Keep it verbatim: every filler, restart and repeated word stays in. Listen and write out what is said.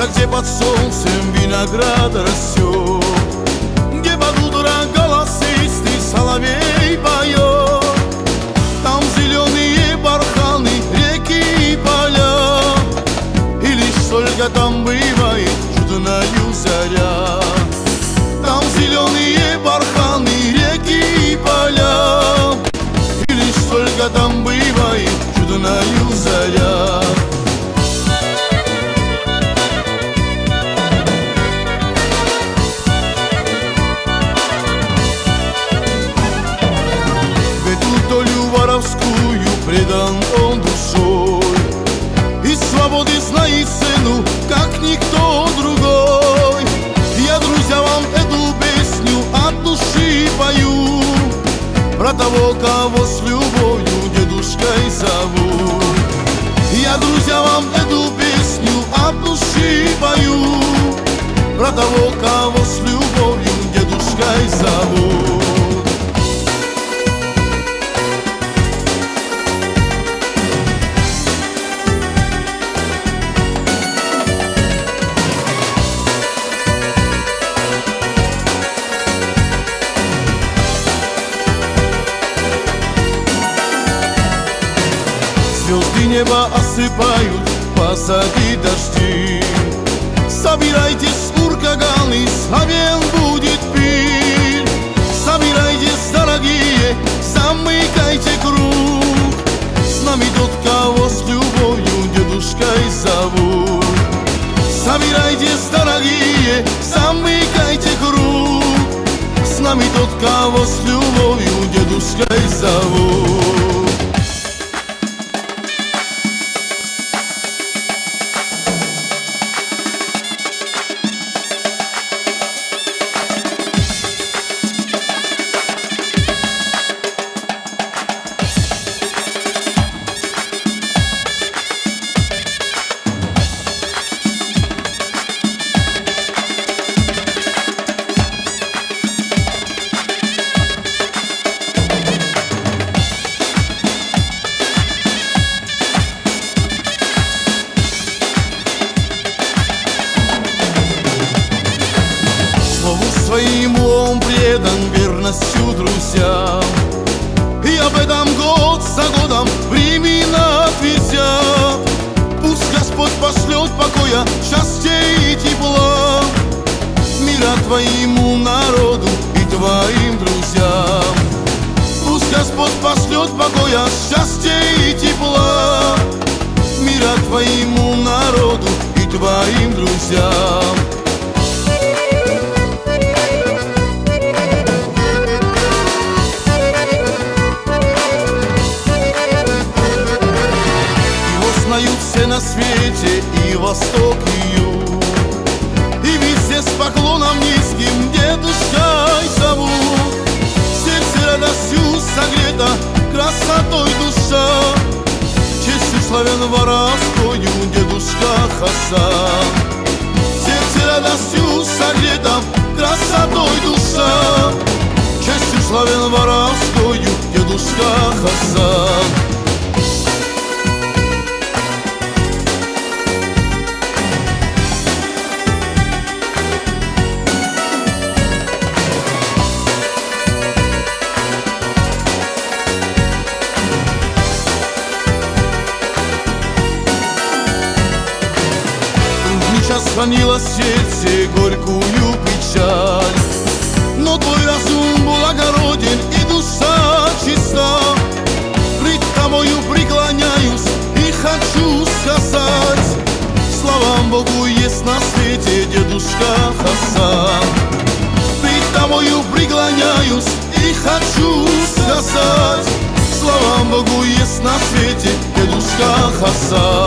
место, где под солнцем виноград растет, где под утро голосистый соловей поет. Там зеленые барханы, реки и поля, и лишь только там бывает чудною заря. Там зеленые барханы, реки и поля, и лишь только там бывает чудною заря. В эту долю воровскую предан он душой, и свободы знает цену, как никто другой. Я, друзья, вам эту песню от души пою, про того, кого с любовью дедушкой зову. Я, друзья, вам эту песню от души пою, про того, кого с любовью дедушкой зову. Звезды небо осыпают, позади дожди. Собирайтесь, уркаганы, славен будет пир. Собирайтесь, дорогие, замыкайте круг. С нами тот, кого с любовью дедушкой зовут. Собирайтесь, дорогие, замыкайте круг. С нами тот, кого с любовью дедушкой зовут. Своему он предан верностью друзьям, и об этом год за годом времена отвезят. Пусть Господь пошлет покоя, счастья и тепла, мира твоему народу и твоим друзьям. Пусть Господь пошлет покоя, счастья и тепла, мира твоему народу и твоим друзьям. Все на свете, и восток, и юг, и везде с поклоном низким дедушкой зовут. Сердце радостью согрето, красотой душа, честью славян воровскою дедушка Хасан. Сердце радостью согрето, красотой душа, честью славян воровскою дедушка Хасан. Хранила сердце горькую печаль, но твой разум благороден и душа чиста. Пред тобою преклоняюсь и хочу сказать: слава Богу, есть на свете дедушка Хасан. Пред тобою преклоняюсь и хочу сказать: слава Богу, есть на свете дедушка Хасан.